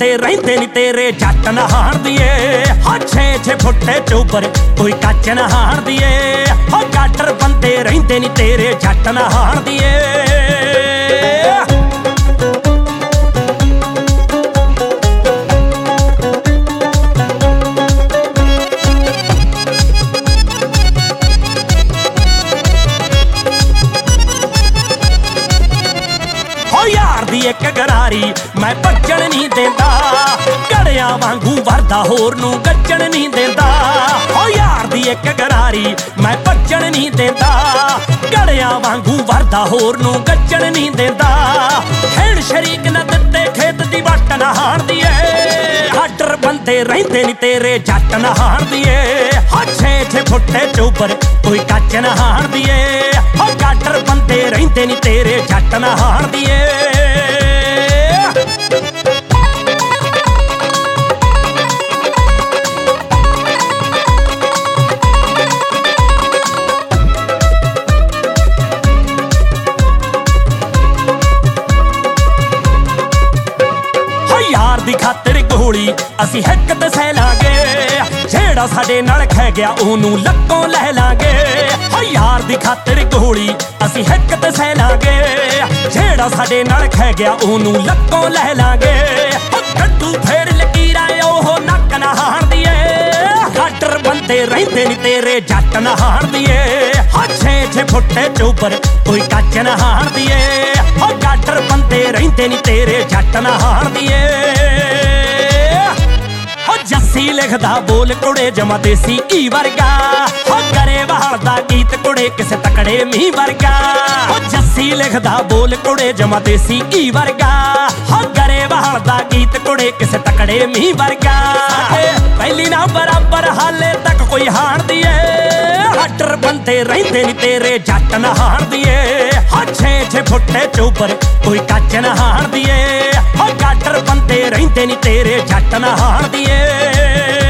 ਬੰਦੇ ਰਹਿੰਦੇ ਨੀ ਤੇਰੇ ਜੱਟ ਨਹਾਣ ਦੀਏ। ਹਾਂ 6-6 ਫੁੱਟੇ ਚੋਬਰ ਕੋਈ ਕੱਚ ਨਹਾਣ ਦੀਏ। ਹਾਂ ਗਾਡਰ ਬੰਦੇ ਰਹਿੰਦੇ ਨੀ ਤੇਰੇ ਜੱਟ ਨਹਾਣ ਦੀਏ। ਯਾਰ ਦੀ ਇੱਕ ਗਰਾਰੀ ਮੈਂ ਭੱਜਣ ਨਹੀਂ ਦਿੰਦਾ, ਘੜਿਆਂ ਵਾਂਗੂ ਵਰਦਾ ਹੋਰ ਨੂੰ ਗੱਜਣ ਨਹੀਂ ਦਿੰਦਾ। ਓ ਯਾਰ ਦੀ ਇੱਕ ਗਰਾਰੀ ਮੈਂ ਭੱਜਣ ਨਹੀਂ ਦਿੰਦਾ, ਘੜਿਆਂ ਵਾਂਗੂ ਵਰਦਾ ਹੋਰ ਨੂੰ ਗੱਜਣ ਨਹੀਂ ਦਿੰਦਾ। ਖੇਡ ਸ਼ਰੀਕ ਨਾ ਦਿੱਤੇ ਖੇਤ ਦੀ ਵੱਟ ਨਹਾਣ ਦੀਏ। ਆਡਰ ਬੰਦੇ ਰਹਿੰਦੇ ਨੀ ਤੇਰੇ ਜੱਟ ਨਹਾਣ ਦੀਏ। ਹਾਂ 6-6 ਫੁੱਟੇ ਚੋਬਰ ਕੋਈ ਕੱਚ ਨਹਾਣ ਦੀਏ। ਹਾਂ ਗਾਡਰ ਬੰਦੇ ਰਹਿੰਦੇ ਨੀ ਤੇਰੇ ਜੱਟ ਨਹਾਣ ਦੀਏ। ਯਾਰ ਦੀ ਖਾਤਰ ਗੋਲੀ ਅਸੀਂ ਹਿੱਕ ਤੇ ਸਹਿ ਲਾਂਗੇ, ਜਿਹੜਾ ਸਾਡੇ ਨਾਲ ਖਹਿ ਗਿਆ ਉਹਨੂੰ ਲੱਕੋਂ ਲੈ ਲਾਂਗੇ। ਓ ਯਾਰ ਦੀ ਖਾਤਰ ਗੋਲੀ ਅਸੀਂ ਹਿੱਕ ਤੇ ਸਹਿ ਲਾਂਗੇ, ਜਿਹੜਾ ਸਾਡੇ ਨਾਲ ਖਹਿ ਗਿਆ ਉਹਨੂੰ ਲੱਕੋਂ ਲੈ ਲਾਂਗੇ। ਓ ਕੱਢੂ ਫੇਰ ਲਕੀਰਾਂ ਉਹ ਨੱਕ ਨਹਾਣ ਦੀਏ। ਗਾਡਰ ਬੰਦੇ ਰਹਿੰਦੇ ਨੀ ਤੇਰੇ ਜੱਟ ਨਹਾਣ ਦੀਏ। ਹਾਂ 6-6 ਫੁੱਟੇ ਚੋਬਰ ਕੋਈ ਕੱਚ ਨਹਾਣ ਦੀਏ। ਓ ਗਾਡਰ ਬੰਦੇ ਰਹਿੰਦੇ ਨੀ ਤੇਰੇ ਜੱਟ ਨਹਾਣ ਦੀਏ। ਓ ਜੱਸੀ ਲਿਖਦਾ ਬੋਲ ਕੁੜੇ ਜਮਾ ਦੇਸੀ ਘੀ ਵਰਗਾ, ਓ ਗਰੇਵਾਲ ਦਾ ਗੀਤ ਕੁੜੇ ਕਿਸੇ ਤਕੜੇ ਮੀਂਹ ਵਰਗਾ। ਓ ਜੱਸੀ ਲਿਖਦਾ ਬੋਲ ਕੁੜੇ ਜਮਾ ਦੇਸੀ ਘੀ ਵਰਗਾ, ਓ ਗਰੇਵਾਲ ਦਾ ਗੀਤ ਕੁੜੇ ਕਿਸੇ ਤਕੜੇ ਮੀਂਹ ਵਰਗਾ। ਪਹਿਲੀ ਨਾ ਬਰਾਬਰ ਹਾਲੇ ਤੱਕ ਕੋਈ ਹਾਣ ਦੀਏ। ਆਡਰ ਬੰਦੇ ਰਹਿੰਦੇ ਨੀ ਤੇਰੇ ਜੱਟ ਨਹਾਣ ਦੀਏ। ਹਾਂ 6-6 ਫੁੱਟੇ ਚੋਬਰ ਕੋਈ ਕੱਚ ਨਹਾਣ ਦੀਏ। ਹਾਂ ਗਾਡਰ ਬੰਦੇ ਰਹਿੰਦੇ ਨੀ ਤੇਰੇ ਜੱਟ ਨਹਾਣ ਦੀਏ।